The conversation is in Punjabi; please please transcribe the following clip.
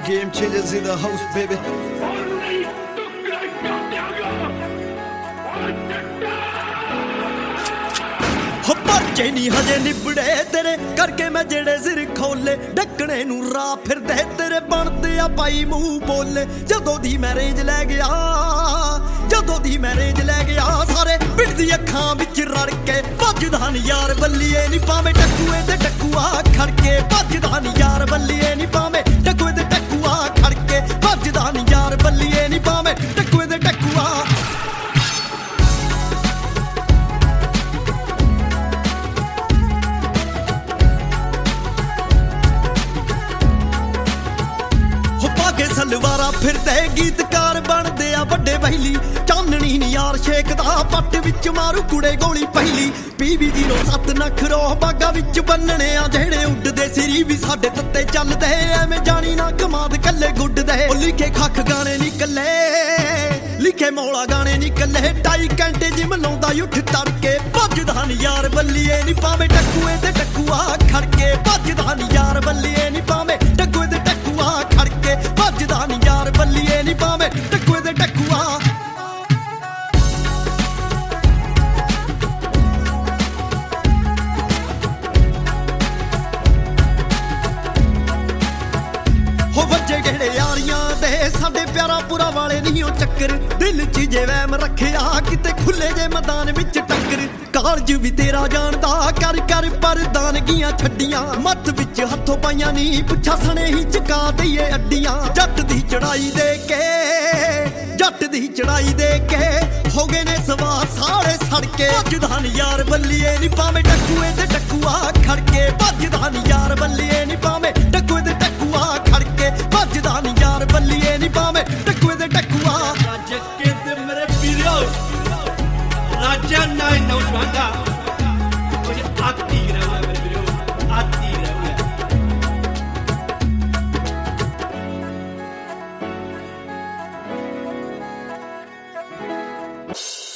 Game changers in the house, baby. ਭਰਜੇ ਨਹੀਂ ਹਜੇ ਨਿਬੜੇ ਤੇਰੇ ਕਰਕੇ ਮੈਂ ਜਿਹੜੇ ਸਿਰ ਖੋਲੇ ਢੱਕਣੇ ਨੂੰ ਰਾਹ ਫਿਰਦੇ ਤੇਰੇ ਬਣਦੇ ਆ ਪਾਈ ਮੂੰਹ ਬੋਲੇ ਜਦੋਂ ਦੀ ਮੈਰਿਜ ਲੈ ਗਿਆ ਸਾਰੇ ਪਿੰਡ ਦੀ ਅੱਖਾਂ ਵਿੱਚ ਰੜ ਕੇ ਭੱਜਦਾ ਨੀ ਯਾਰ ਬੱਲੀਏ ਨੀ ਪਾਵੇਂ ਟੱਕੂਏ ਤੇ ਟੱਕੂਆ ਖੜਕੇ ਭੱਜਦਾ ਨੀ ਯਾਰ ਬੱਲੀਏ ਨੀ ਪਾਵੇਂ ਟੱਕੂਏ ਤੇ ਟੱਕੂਆ ਖੜਕੇ ਭੱਜਦਾ ਨੀ ਯਾਰ ਬੱਲੀਏ ਨੀ ਪਾਵੇਂ ਟੱਕੂਏ ਤੇ ਟੱਕੂਆ ਸਲਵਾਰਾ ਫਿਰਦੇ ਗੀਤਕਾਰ ਬਣਦੇ ਆ ਵੱਡੇ ਬਹਿਲੀ ਚਾਨਣੀ ਨੀ ਯਾਰ ਛੇਕਦਾ ਪੱਟ ਵਿੱਚ ਮਾਰੂ ਕੁੜੇ ਗੋਲੀ ਪਹਿਲੀ PB07 ਨਖਰੋ ਬਾਗਾ ਵਿੱਚ ਬੰਨਣੇ ਆ ਜਿਹੜੇ ਉੱਡਦੇ ਸਿਰੀ ਵੀ ਸਾਡੇ ਤੱਤੇ ਚੱਲਦੇ ਐਵੇਂ ਜਾਣੀ ਨਾ ਕਮਾਦ ਕੱਲੇ ਗੁੱਡਦੇ ਉਹ ਲਿਖੇ ਖੱਖ ਗਾਣੇ ਨਿਕਲੇ ਲਿਖੇ ਮੌਲਾ ਗਾਣੇ ਨਿਕਲੇ 2.5 ਘੰਟੇ ਜਿਮ ਲਾਉਂਦਾ ਉੱਠ ਤੜਕੇ ਭੱਜਦਾ ਨੀ ਯਾਰ ਬੱਲੀਏ ਨੀ ਪਾਵੇਂ ਟੱਕੂਏ ਤੇ ਟੱਕੂਆ ਖੜਕੇ ਭੱਜਦਾ ਨੀ ਯਾਰ ਬੱਲੀਏ ਨੀ ਪਾਵੇਂ ਟੱਕੂਏ ਤੇ ਟੱਕੂਆ ਖੜਕੇ ਭੱਜਦਾ ਨੀ ਯਾਰ ਬੱਲੀਏ ਨੀ ਪਾਵੇਂ ਟੱਕੂਏ ਤੇ ਟੱਕੂਆ ਹੋ ਵੱਜੇ ਗੇੜੇ ਯਾਰੀਆਂ ਦੇ ਸਾਡੇ ਪਿਆਰਾ ਪੁਰਾ ਵਾਲੇ ਨਹੀਂ ਉਹ ਚੱਕਰ ਦਿਲ 'ਚ ਜੇ ਵਹਿਮ ਰੱਖਿਆ ਕਿਤੇ ਖੁੱਲੇ ਜੇ ਮੈਦਾਨ ਵਿੱਚ ਟੱਕਰ ਕਾਲਜ ਵੀ ਤੇਰਾ ਜਾਣਦਾ ਕਰ ਕਰ ਪਰਦਾਨਗੀਆਂ ਛੱਡੀਆਂ ਮੱਥ ਵਿੱਚ ਹੱਥੋਂ ਪਾਈਆਂ ਨੀ ਪੁੱਛਾ ਸਣੇ ਹੀ ਚਕਾ ਦਈਏ ਅੱਡੀਆਂ ਜੱਟ ਦੀ ਚੜਾਈ ਦੇ ਕੇ ਹੋ ਗਏ ਨੇ ਸਵਾ ਸਾਰੇ ਸੜਕੇ ਭੱਜਦਾ ਨੀ ਯਾਰ ਬੱਲੀਏ ਨੀ ਪਾਵੇਂ ਟੱਕੂਏ ਤੇ ਟੱਕੂਆ ਖੜਕੇ ਭੱਜਦਾ ਨੀ ਯਾਰ ਬੱਲੀਏ ਨੀ ਪਾਵੇਂ ਟੱਕੂਏ ਤੇ ਟੱਕੂਆ ਖੜਕੇ ਭੱਜਦਾ ਨੀ ਯਾਰ ਬੱਲੀਏ ਨੀ ਪਾਵੇਂ ਟੱਕੂਏ ਤੇ ਟੱਕੂਆ ਜੱਕੇ ਤੇ ਮੇਰੇ ਵੀਰੋ ਰਾਜਾ ਨਾਈ ਨੌਜਵਾਨਾ ਕੁਝ ਆਤੀ ਰਹੂਗਾ ਮੇਰੇ ਵੀਰੋ ਆਤੀ ਰਹੂਗਾ